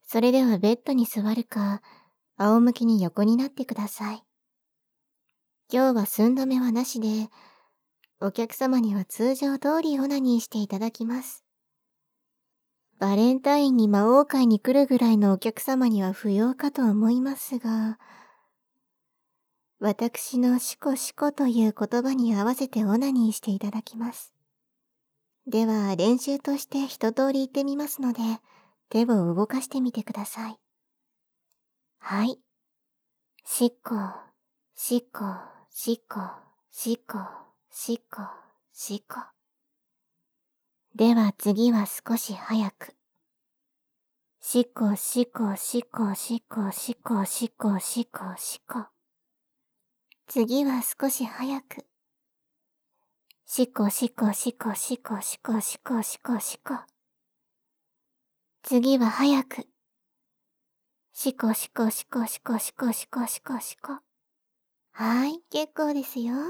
それではベッドに座るか、仰向きに横になってください。今日は寸止めはなしで、お客様には通常通りオナニーしていただきます。バレンタインに魔王会に来るぐらいのお客様には不要かと思いますが、私のシコシコという言葉に合わせてオナニーしていただきます。では練習として一通り言ってみますので、手を動かしてみてください。はい。シコ、シコ、シコ、シコ、シコ、シコ。では次は少し早く。シコ、シコ、シコ、シコ、シコ、シコ、シコ、シコ。次は少し早く。シコ、シコ、シコ、シコ、シコ、シコ、シコ、シコ。次は早く。シコ、シコ、シコ、シコ、シコ、シコ、シコ、シコ。はい、結構ですよ。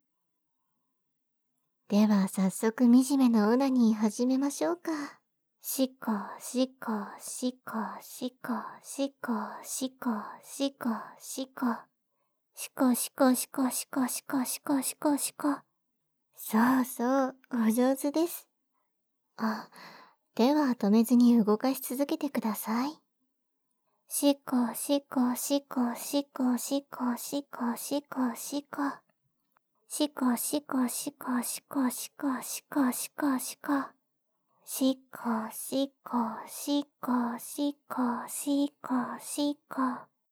では早速惨めなオナニー始めましょうか。シコ、シコ、シコ、シコ、シコ、シコ、シコ、シコ。シコ、シコ、シコ、シコ、シコ、シコ、シコ、シコ。そうそう、お上手です。あ、手は止めずに動かし続けてください。シコ、シコ、シコ、シコ、シコ、シコ、シコ、シコ。シコ、シコ、シコ、シコ、シコ、シコ、シコ、シコ。シコ、シコ、シコ、シコ、シコ、シコ。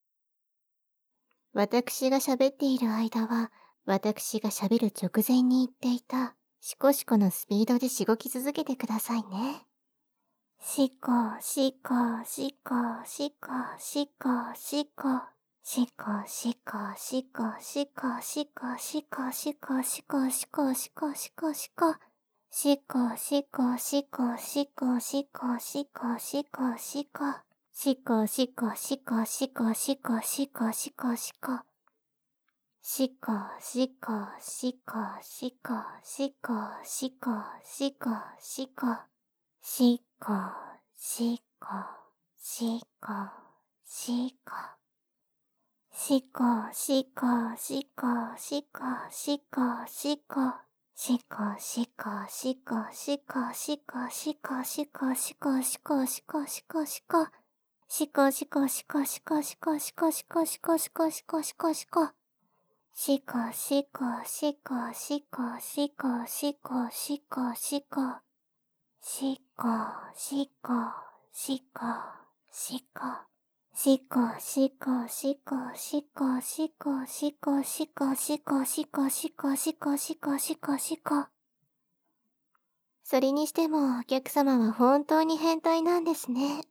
私が喋っている間は、私が喋る直前に言っていた、シコシコのスピードでしごき続けてくださいね。シコ、シコ、シコ、シコ、シコ、シコ。シコ、シコ、シコ、シコ、シコ、シコ、シコ、シコ、シコ、シコ、シコ、シコ。シコ、シコ、シコ、シコ、シコ、シコ、シコ、シコ。シコ、シコ、シコ、シコ、シコ、シコ、シコ、シコ。シコ、シコ、シコ、シコ、シコ、シコ、シコ、シコ。シコ、シコ、シコ、シコ。シコ、シコ、シコ、シコ、シコ、シコ。シコ、シコ、シコ、シコ、シコ、シコ、シコ、シコ、シコ、シコ、シコ、シコ。シコ、シコ、シコ、シコ、シコ、シコ、シコ、シコ、シコ、シコ、シコ、シコ。シコ、シコ、シコ、シコ、シコ、シコ、シコ、シコ。シコ、シコ、シコ、シコ。シコ、シコ、シコ、シコ、シコ、シコ、シコ、シコ、シコ、シコ、シコ、シコ、シコ、シコ。それにしてもお客様は本当に変態なんですね。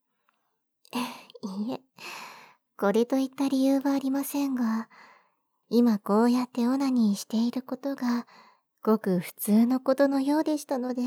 いいえ、これといった理由はありませんが、今こうやってオナニーしていることが、ごく普通のことのようでしたので。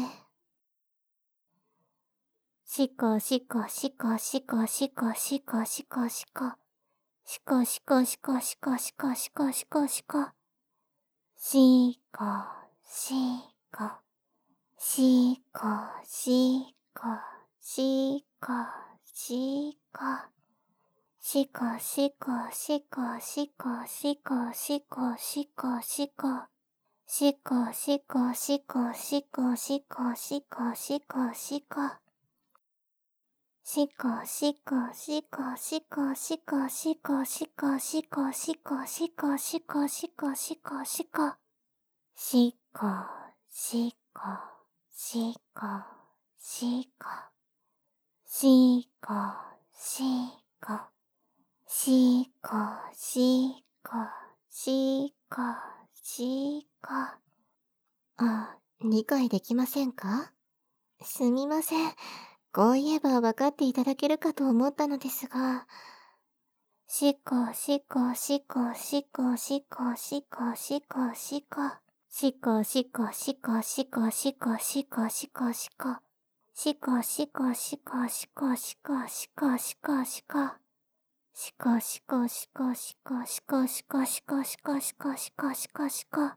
シコ、シコ、シコ、シコ、シコ、シコ、シコ、シコ。シコ、シコ、シコ、シコ、シコ、シコ、シコ、シコ。シコ、シコ、シコ、シコ、シコ、シコ。シコ、シコ、シコ、シコ、シコ、シコ、シコ、シコ。シコ、シコ、シコ、シコ、シコ、シコ、シコ、シコ。シコ、シコ、シコ、シコ、シコ、シコ、シコ、シコ、シコ、シコ、シコ、シコ、シコ、シコ。シコ、シコ、シコ、シコ。シコ、シコ、シコ、シコ、シコ、シコ。あ、理解できませんか？すみません。こう言えば分かっていただけるかと思ったのですが。シコ、シコ、シコ、シコ、シコ、シコ、シコ、シコ。シコ、シコ、シコ、シコ、シコ、シコ、シコ、シコ。シコ、シコ、シコ、シコ、シコ、シコ、シコ、シコ。シコ、シコ、シコ、シコ、シコ、シコ、シコ、シコ、シコ、シコ、シコ、シコ。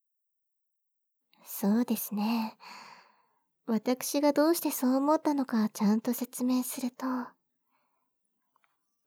そうですね。私がどうしてそう思ったのかちゃんと説明すると、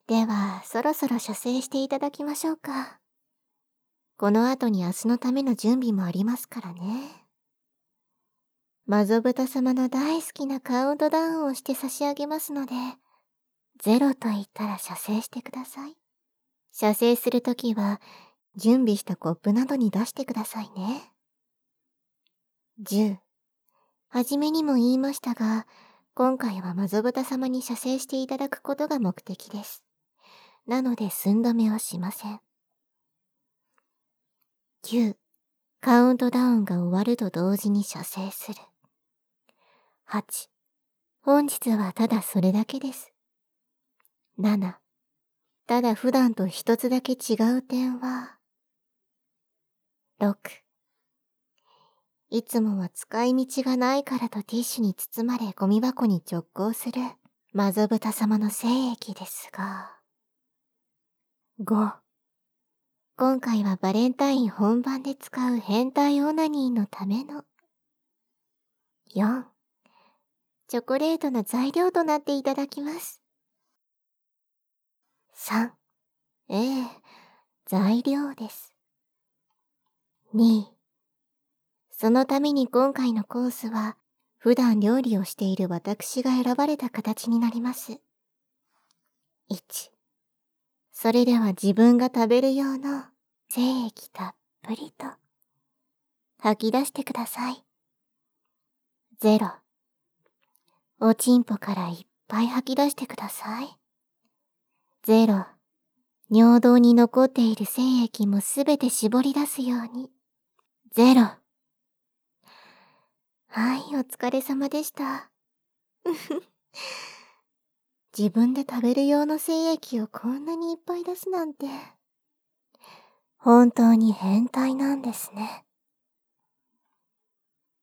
では、そろそろ射精していただきましょうか。この後に明日のための準備もありますからね。マゾブタ様の大好きなカウントダウンをして差し上げますので、0と言ったら射精してください。射精するときは、準備したコップなどに出してくださいね。10。はじめにも言いましたが、今回はマゾブタ様に射精していただくことが目的です。なので寸止めはしません。9、カウントダウンが終わると同時に射精する。8、本日はただそれだけです。7、ただ普段と一つだけ違う点は、6、いつもは使い道がないからとティッシュに包まれゴミ箱に直行するマゾブタ様の精液ですが、5、今回はバレンタイン本番で使う変態オナニーのための。4、チョコレートの材料となっていただきます。3、材料です。2、そのために今回のコースは、普段料理をしている私が選ばれた形になります。1、それでは自分が食べる用の精液たっぷりと吐き出してください。0、おちんぽからいっぱい吐き出してください。0、尿道に残っている精液もすべて絞り出すように。0。はい、お疲れ様でした。自分で食べる用の精液をこんなにいっぱい出すなんて、本当に変態なんですね。